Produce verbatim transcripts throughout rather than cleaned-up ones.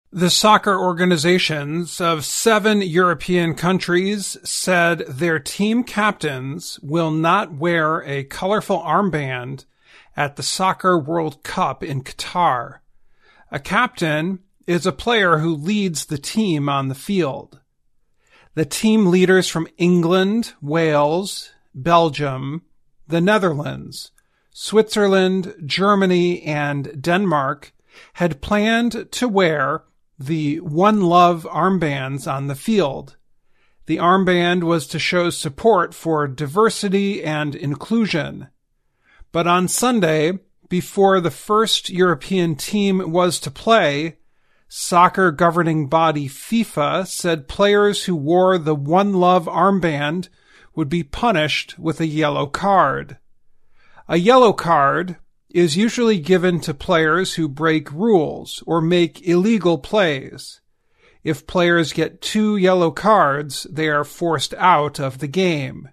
The soccer organizations of seven European countries said their team captains will not wear a colorful armband at the Soccer World Cup in Qatar. A captain is a player who leads the team on the field. The team leaders from England, Wales, Belgium, the Netherlands, Switzerland, Germany, and Denmark had planned to wear the One Love armbands on the field. The armband was to show support for diversity and inclusion. But on Sunday, before the first European team was to play, soccer governing body FIFA said players who wore the One Love armband would be punished with a yellow card. A yellow card is usually given to players who break rules or make illegal plays. If players get two yellow cards, they are forced out of the game.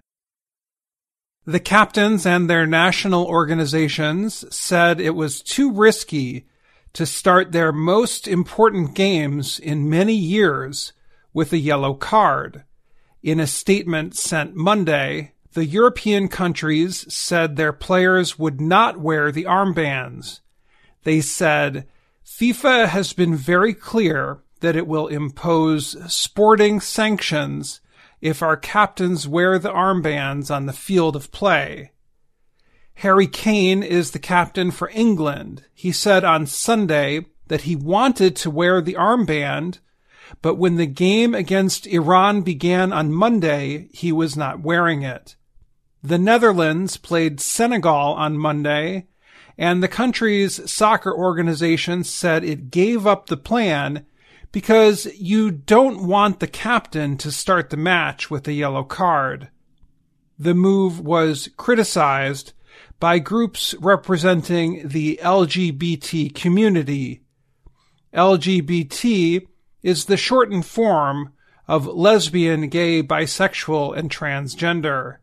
The captains and their national organizations said it was too risky to start their most important games in many years with a yellow card. In a statement sent Monday, the European countries said their players would not wear the armbands. They said, FIFA has been very clear that it will impose sporting sanctions if our captains wear the armbands on the field of play. Harry Kane is the captain for England. He said on Sunday that he wanted to wear the armband, but when the game against Iran began on Monday, he was not wearing it. The Netherlands played Senegal on Monday, and the country's soccer organization said it gave up the plan because you don't want the captain to start the match with a yellow card. The move was criticized by groups representing the L G B T community. L G B T is the shortened form of lesbian, gay, bisexual, and transgender.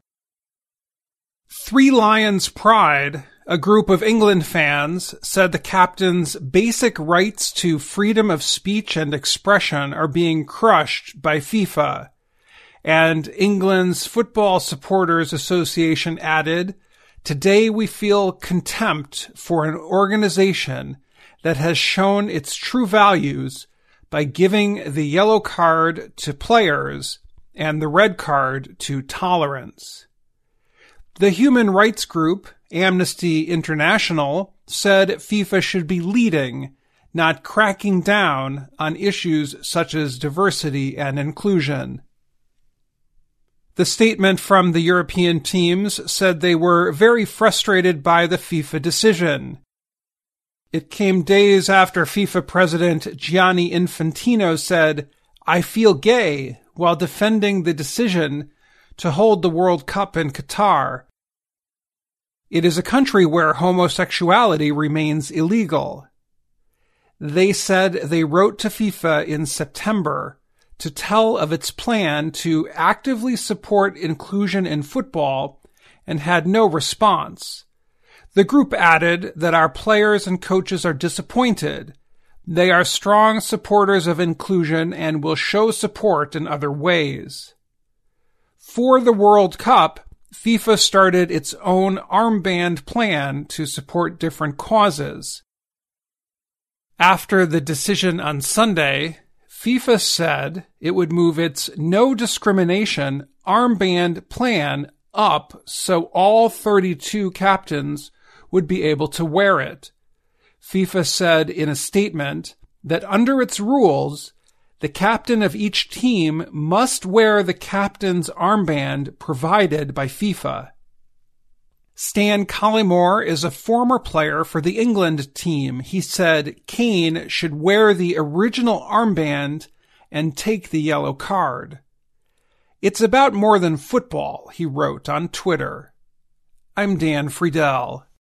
Three Lions Pride, a group of England fans, said the captain's basic rights to freedom of speech and expression are being crushed by FIFA. And England's Football Supporters Association added, "Today we feel contempt for an organization that has shown its true values by giving the yellow card to players and the red card to tolerance." The human rights group, Amnesty International, said FIFA should be leading, not cracking down on issues such as diversity and inclusion. The statement from the European teams said they were very frustrated by the FIFA decision. It came days after FIFA President Gianni Infantino said, "I feel gay," while defending the decision to hold the World Cup in Qatar. It is a country where homosexuality remains illegal. They said they wrote to FIFA in September to tell of its plan to actively support inclusion in football and had no response. The group added that our players and coaches are disappointed. They are strong supporters of inclusion and will show support in other ways. For the World Cup, FIFA started its own armband plan to support different causes. After the decision on Sunday, FIFA said it would move its no discrimination armband plan up so all thirty-two captains would be able to wear it. FIFA said in a statement that under its rules, the captain of each team must wear the captain's armband provided by FIFA. Stan Collymore is a former player for the England team. He said Kane should wear the original armband and take the yellow card. "It's about more than football," he wrote on Twitter. I'm Dan Friedel.